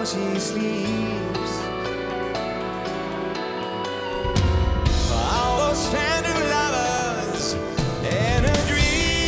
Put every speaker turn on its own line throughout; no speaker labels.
she sleeps. For all those phantom lovers and her dreams.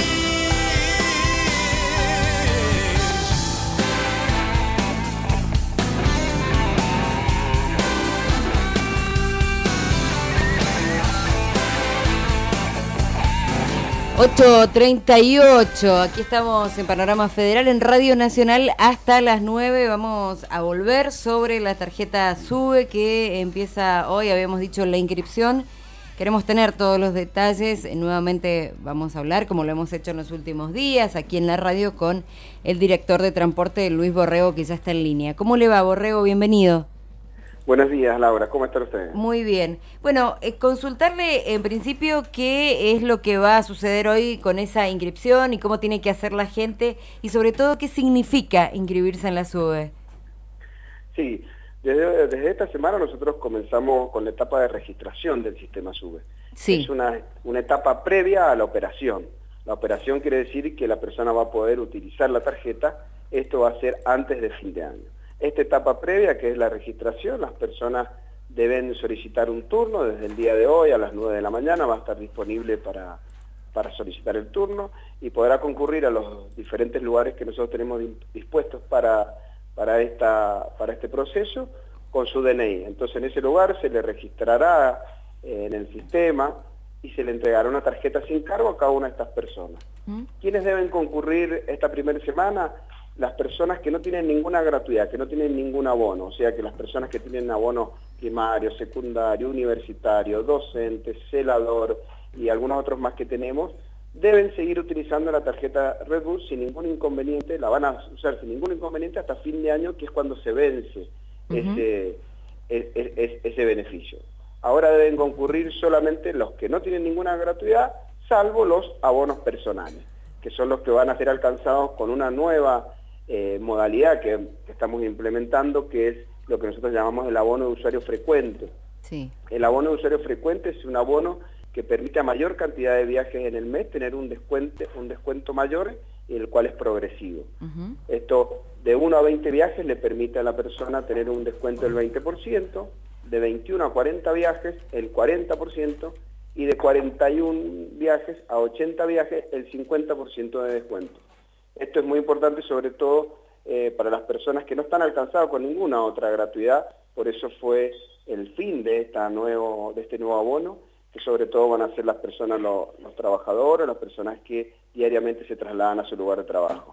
8:38, aquí estamos en Panorama Federal en Radio Nacional hasta las 9. Vamos a volver sobre la tarjeta SUBE que empieza hoy, habíamos dicho la inscripción. Queremos tener todos los detalles, nuevamente vamos a hablar, como lo hemos hecho en los últimos días, aquí en la radio con el director de transporte, Luis Borrego, que ya está en línea. ¿Cómo le va, Borrego? Bienvenido.
Buenos días, Laura. ¿Cómo está usted?
Muy bien. Bueno, consultarle en principio qué es lo que va a suceder hoy con esa inscripción y cómo tiene que hacer la gente y sobre todo qué significa inscribirse en la SUBE.
Sí, desde esta semana nosotros comenzamos con la etapa de registración del sistema SUBE.
Sí.
Es una etapa previa a la operación. La operación quiere decir que la persona va a poder utilizar la tarjeta. Esto va a ser antes de fin de año. Esta etapa previa, que es la registración, las personas deben solicitar un turno desde el día de hoy a las 9 de la mañana, va a estar disponible para solicitar el turno y podrá concurrir a los diferentes lugares que nosotros tenemos dispuestos para este proceso con su DNI. Entonces en ese lugar se le registrará en el sistema y se le entregará una tarjeta sin cargo a cada una de estas personas. ¿Quiénes deben concurrir esta primera semana? Las personas que no tienen ninguna gratuidad, que no tienen ningún abono, o sea que las personas que tienen abono primario, secundario, universitario, docente, celador y algunos otros más que tenemos, deben seguir utilizando la tarjeta Redbus sin ningún inconveniente, la van a usar sin ningún inconveniente hasta fin de año, que es cuando se vence ese beneficio. Ahora deben concurrir solamente los que no tienen ninguna gratuidad, salvo los abonos personales, que son los que van a ser alcanzados con una nueva modalidad que estamos implementando, que es lo que nosotros llamamos el abono de usuario frecuente.
Sí.
El abono de usuario frecuente es un abono que permite a mayor cantidad de viajes en el mes tener un descuento mayor, y el cual es progresivo. Esto, de 1 a 20 viajes, le permite a la persona tener un descuento del 20%, de 21 a 40 viajes, el 40%, y de 41 viajes a 80 viajes, el 50% de descuento. Esto es muy importante, sobre todo para las personas que no están alcanzadas con ninguna otra gratuidad. Por eso fue el fin de este nuevo abono, que sobre todo van a ser las personas, los trabajadores, las personas que diariamente se trasladan a su lugar de trabajo.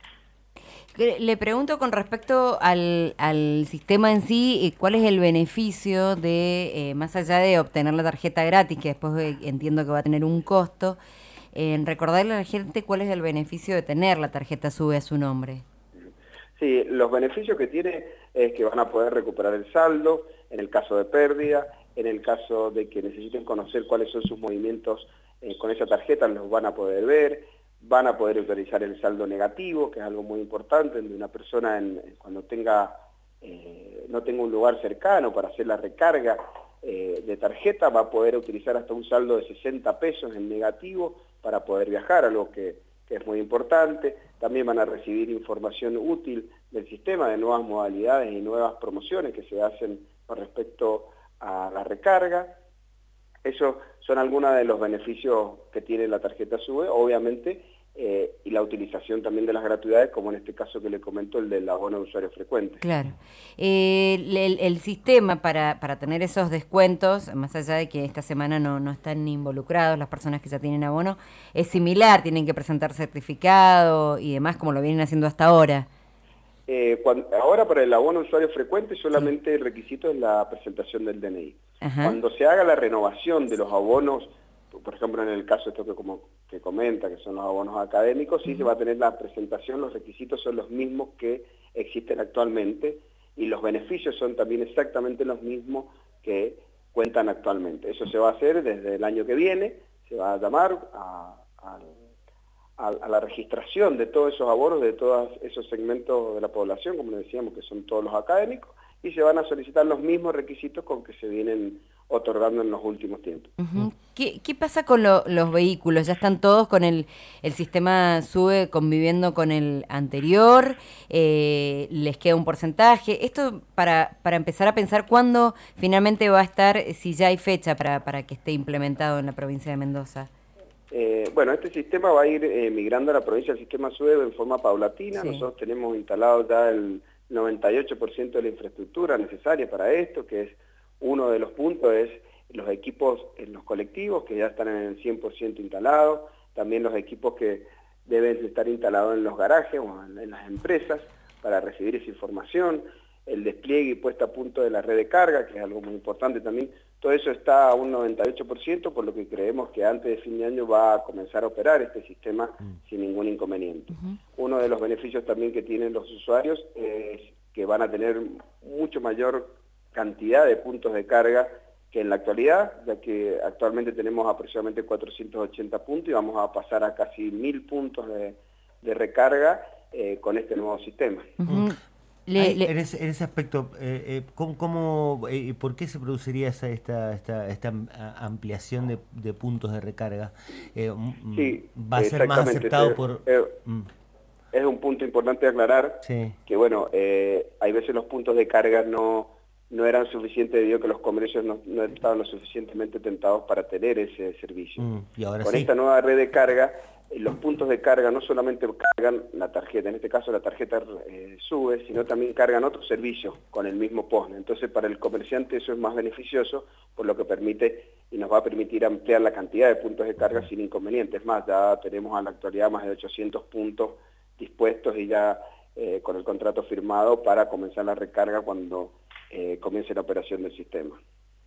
Le pregunto con respecto al sistema en sí, ¿cuál es el beneficio de, más allá de obtener la tarjeta gratis, que después entiendo que va a tener un costo, recordarle a la gente cuál es el beneficio de tener la tarjeta SUBE a su nombre?
Sí, los beneficios que tiene es que van a poder recuperar el saldo en el caso de pérdida, en el caso de que necesiten conocer cuáles son sus movimientos con esa tarjeta, los van a poder ver, van a poder utilizar el saldo negativo, que es algo muy importante, donde una persona cuando no tenga un lugar cercano para hacer la recarga de tarjeta, va a poder utilizar hasta un saldo de 60 pesos en negativo para poder viajar, algo que es muy importante. También van a recibir información útil del sistema de nuevas modalidades y nuevas promociones que se hacen con respecto a la recarga. Esos son algunos de los beneficios que tiene la tarjeta SUBE, obviamente, y la utilización también de las gratuidades, como en este caso que le comento, el del abono de usuario frecuente.
Claro. El sistema para tener esos descuentos, más allá de que esta semana no están involucrados las personas que ya tienen abono, es similar, tienen que presentar certificado y demás, como lo vienen haciendo hasta ahora.
Ahora para el abono usuario frecuente solamente el requisito es la presentación del DNI.
Ajá.
Cuando se haga la renovación de los abonos, por ejemplo en el caso esto que comenta, que son los abonos académicos, sí se va a tener la presentación, los requisitos son los mismos que existen actualmente y los beneficios son también exactamente los mismos que cuentan actualmente. Eso se va a hacer desde el año que viene, se va a llamar a la registración de todos esos abonos, de todos esos segmentos de la población, como le decíamos, que son todos los académicos, y se van a solicitar los mismos requisitos con que se vienen otorgando en los últimos tiempos.
¿Qué pasa con los vehículos? ¿Ya están todos con el sistema SUBE conviviendo con el anterior? ¿Les queda un porcentaje? Esto para empezar a pensar cuándo finalmente va a estar, si ya hay fecha para que esté implementado en la provincia de Mendoza.
Bueno, este sistema va a ir migrando a la provincia del sistema SUBE en forma paulatina. Sí. Nosotros tenemos instalado ya el 98% de la infraestructura necesaria para esto, que es uno de los puntos, es los equipos en los colectivos, que ya están en el 100% instalados, también los equipos que deben estar instalados en los garajes o en las empresas para recibir esa información, el despliegue y puesta a punto de la red de carga, que es algo muy importante también. Todo eso está a un 98%, por lo que creemos que antes de fin de año va a comenzar a operar este sistema sin ningún inconveniente. Uno de los beneficios también que tienen los usuarios es que van a tener mucho mayor cantidad de puntos de carga que en la actualidad, ya que actualmente tenemos aproximadamente 480 puntos y vamos a pasar a casi 1000 puntos de recarga con este nuevo sistema.
En ese aspecto, ¿por qué se produciría esta ampliación de puntos de recarga?
Sí,
¿Va a ser más aceptado por...?
Es un punto importante aclarar, sí, que bueno, hay veces los puntos de carga no eran suficientes debido a que los comercios no estaban lo suficientemente tentados para tener ese servicio.
Y ahora
con
sí.
Esta nueva red de carga, los puntos de carga no solamente cargan la tarjeta, en este caso la tarjeta SUBE, sino también cargan otros servicios con el mismo POSNE. Entonces para el comerciante eso es más beneficioso, por lo que permite y nos va a permitir ampliar la cantidad de puntos de carga sin inconvenientes. Más, ya tenemos a la actualidad más de 800 puntos dispuestos y ya con el contrato firmado para comenzar la recarga cuando comience la operación del sistema.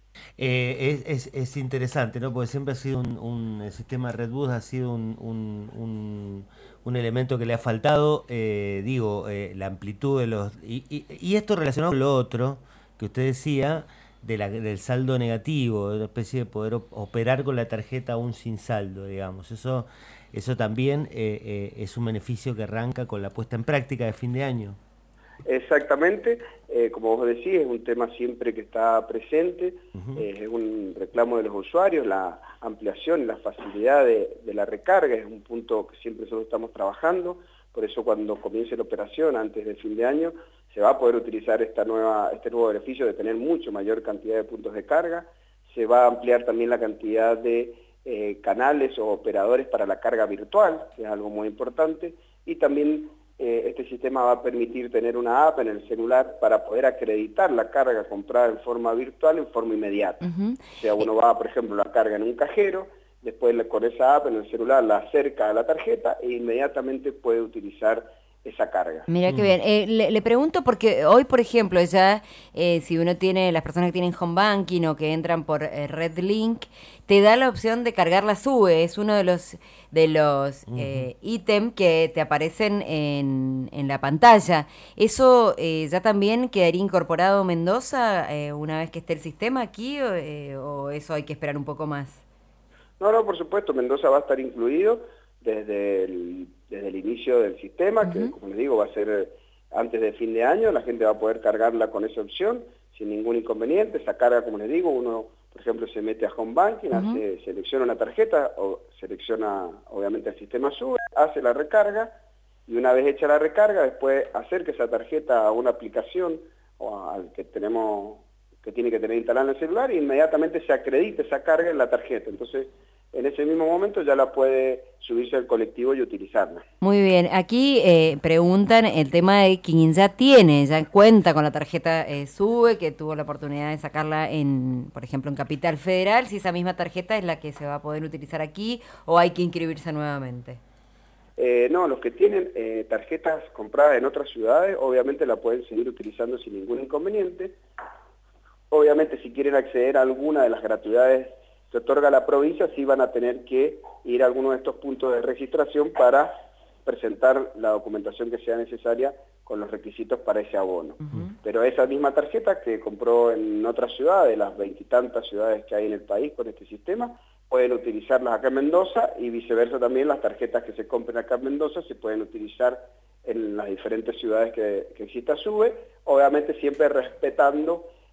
Es interesante, ¿no? Porque siempre ha sido el sistema Redbus ha sido un elemento que le ha faltado, la amplitud de los... Y esto relacionado con lo otro que usted decía, del saldo negativo, de una especie de poder operar con la tarjeta aún sin saldo, digamos. Eso también es un beneficio que arranca con la puesta en práctica de fin de año.
Exactamente, como vos decís, es un tema siempre que está presente, es un reclamo de los usuarios, la ampliación y la facilidad de la recarga es un punto que siempre nosotros estamos trabajando, por eso cuando comience la operación antes del fin de año se va a poder utilizar este nuevo beneficio de tener mucho mayor cantidad de puntos de carga, se va a ampliar también la cantidad de canales o operadores para la carga virtual, que es algo muy importante, y también este sistema va a permitir tener una app en el celular para poder acreditar la carga comprada en forma virtual en forma inmediata. O sea, uno va, por ejemplo, la carga en un cajero, después con esa app en el celular la acerca a la tarjeta e inmediatamente puede utilizar esa carga.
Mira qué bien. Le pregunto porque hoy, por ejemplo, ya si uno tiene, las personas que tienen home banking o que entran por RedLink, te da la opción de cargar la SUBE. Es uno de los ítems que te aparecen en la pantalla. ¿Eso ya también quedaría incorporado Mendoza una vez que esté el sistema aquí o eso hay que esperar un poco más?
No, por supuesto, Mendoza va a estar incluido desde el inicio del sistema, que como les digo va a ser antes de fin de año, la gente va a poder cargarla con esa opción sin ningún inconveniente. Esa carga, como les digo, uno por ejemplo se mete a Home Banking, selecciona una tarjeta o selecciona obviamente el sistema SUBE, hace la recarga y una vez hecha la recarga después acerca esa tarjeta a una aplicación o al que tiene que tener instalada en el celular e inmediatamente se acredita esa carga en la tarjeta. Entonces en ese mismo momento ya la puede subirse al colectivo y utilizarla.
Muy bien, aquí preguntan el tema de quien ya cuenta con la tarjeta SUBE, que tuvo la oportunidad de sacarla por ejemplo, en Capital Federal, si esa misma tarjeta es la que se va a poder utilizar aquí o hay que inscribirse nuevamente.
No, los que tienen tarjetas compradas en otras ciudades, obviamente la pueden seguir utilizando sin ningún inconveniente. Obviamente si quieren acceder a alguna de las gratuidades que otorga la provincia, sí van a tener que ir a alguno de estos puntos de registración para presentar la documentación que sea necesaria con los requisitos para ese abono. Pero esa misma tarjeta que compró en otras ciudades, las 20 y tantas ciudades que hay en el país con este sistema, pueden utilizarlas acá en Mendoza y viceversa también las tarjetas que se compren acá en Mendoza se pueden utilizar en las diferentes ciudades que exista SUBE, obviamente siempre respetando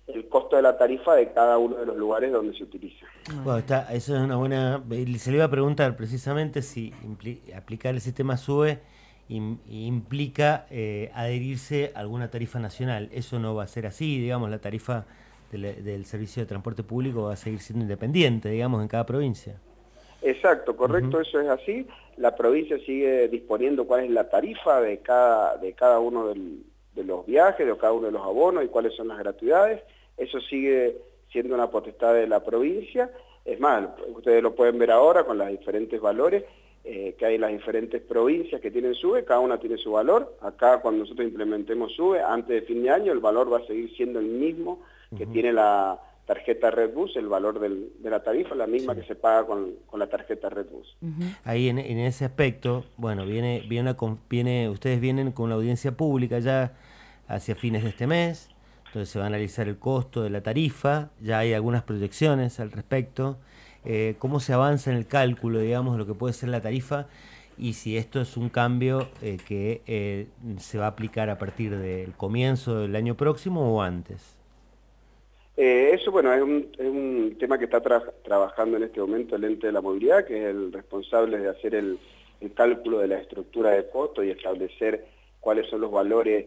el costo de la tarifa de cada uno de los lugares donde se utiliza.
Bueno, eso es una buena... Se le iba a preguntar precisamente si aplicar el sistema SUBE implica adherirse a alguna tarifa nacional. Eso no va a ser así, digamos, la tarifa del servicio de transporte público va a seguir siendo independiente, digamos, en cada provincia.
Exacto, correcto, eso es así. La provincia sigue disponiendo cuál es la tarifa de cada uno de los viajes, de cada uno de los abonos y cuáles son las gratuidades. Eso sigue siendo una potestad de la provincia. Es más, ustedes lo pueden ver ahora con los diferentes valores que hay en las diferentes provincias que tienen SUBE, cada una tiene su valor. Acá cuando nosotros implementemos SUBE, antes de fin de año, el valor va a seguir siendo el mismo que tiene la tarjeta Redbus, el valor de la tarifa, la misma que se paga con la tarjeta Redbus.
Ahí en ese aspecto, bueno, ustedes vienen con una audiencia pública ya hacia fines de este mes, entonces se va a analizar el costo de la tarifa, ya hay algunas proyecciones al respecto, cómo se avanza en el cálculo, digamos, de lo que puede ser la tarifa y si esto es un cambio que se va a aplicar a partir del comienzo del año próximo o antes.
Eso, bueno, es un tema que está trabajando en este momento el ente de la movilidad, que es el responsable de hacer el cálculo de la estructura de costo y establecer cuáles son los valores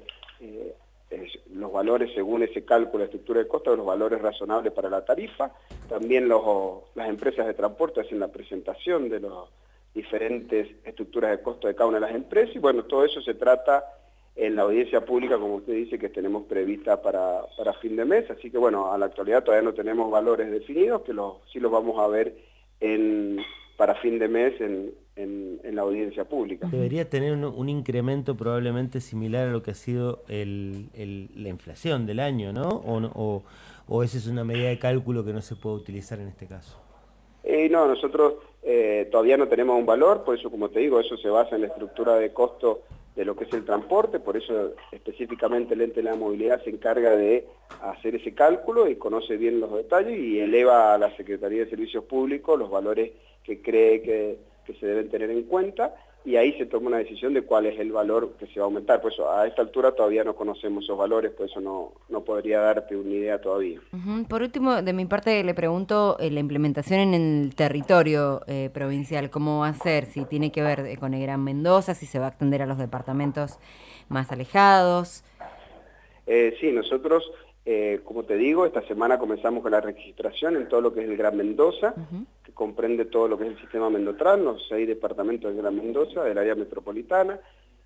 según ese cálculo de estructura de costo, los valores razonables para la tarifa. También las empresas de transporte hacen la presentación de las diferentes estructuras de costo de cada una de las empresas y bueno, todo eso se trata en la audiencia pública, como usted dice, que tenemos prevista para fin de mes, así que bueno, a la actualidad todavía no tenemos valores definidos, que sí los vamos a ver para fin de mes en la audiencia pública.
Debería tener un incremento probablemente similar a lo que ha sido la inflación del año, ¿no? ¿O esa es una medida de cálculo que no se puede utilizar en este caso?
No, nosotros todavía no tenemos un valor, por eso, como te digo, eso se basa en la estructura de costo de lo que es el transporte, por eso específicamente el ente de la movilidad se encarga de hacer ese cálculo y conoce bien los detalles y eleva a la Secretaría de Servicios Públicos los valores que cree que se deben tener en cuenta y ahí se toma una decisión de cuál es el valor que se va a aumentar. Por eso a esta altura todavía no conocemos esos valores, por eso no podría darte una idea todavía.
Por último, de mi parte le pregunto la implementación en el territorio provincial, ¿cómo va a ser? Si tiene que ver con el Gran Mendoza, si se va a extender a los departamentos más alejados.
Sí, nosotros, como te digo, esta semana comenzamos con la registración en todo lo que es el Gran Mendoza, que comprende todo lo que es el sistema Mendotran, los 6 departamentos del Gran Mendoza, del área metropolitana,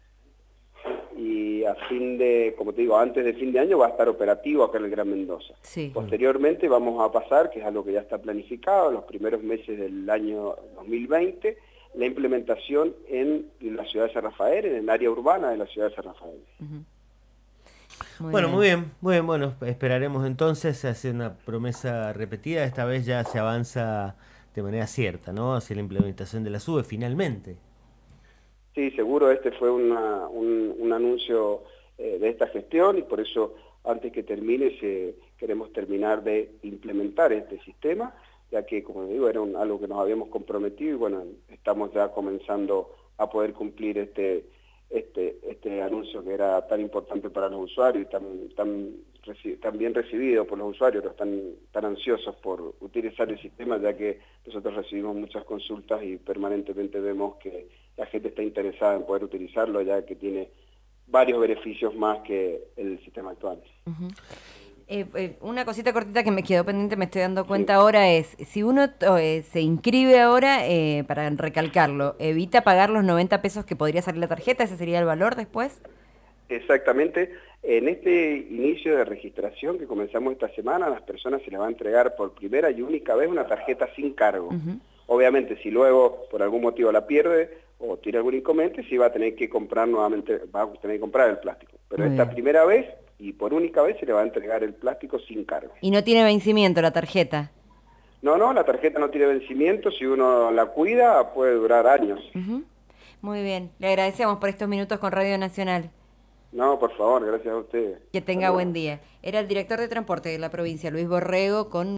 y como te digo, antes de fin de año va a estar operativo acá en el Gran Mendoza.
Sí.
Posteriormente vamos a pasar, que es algo que ya está planificado, en los primeros meses del año 2020, la implementación en la ciudad de San Rafael, en el área urbana de la ciudad de San Rafael.
Muy bien, bueno, esperaremos entonces, se hace una promesa repetida, esta vez ya se avanza de manera cierta, ¿no? Hacia la implementación de la SUBE, finalmente.
Sí, seguro, este fue un anuncio de esta gestión y por eso antes que termine queremos terminar de implementar este sistema, ya que, como digo, era algo que nos habíamos comprometido y bueno, estamos ya comenzando a poder cumplir este anuncio que era tan importante para los usuarios y tan bien recibido por los usuarios, que están tan ansiosos por utilizar el sistema, ya que nosotros recibimos muchas consultas y permanentemente vemos que la gente está interesada en poder utilizarlo, ya que tiene varios beneficios más que el sistema actual.
Una cosita cortita que me quedó pendiente, me estoy dando cuenta ahora, es si uno se inscribe ahora, para recalcarlo, evita pagar los 90 pesos que podría salir la tarjeta, ¿ese sería el valor después?
Exactamente. En este inicio de registración que comenzamos esta semana, a las personas se les va a entregar por primera y única vez una tarjeta sin cargo. Obviamente, si luego por algún motivo la pierde o tiene algún inconveniente, sí va a tener que comprar nuevamente, va a tener que comprar el plástico. Pero esta primera vez y por única vez se le va a entregar el plástico sin cargo.
¿Y no tiene vencimiento la tarjeta?
No, la tarjeta no tiene vencimiento, si uno la cuida puede durar años.
Muy bien, le agradecemos por estos minutos con Radio Nacional.
No, por favor, gracias a ustedes.
Que tenga buen día. Era el director de transporte de la provincia, Luis Borrego, con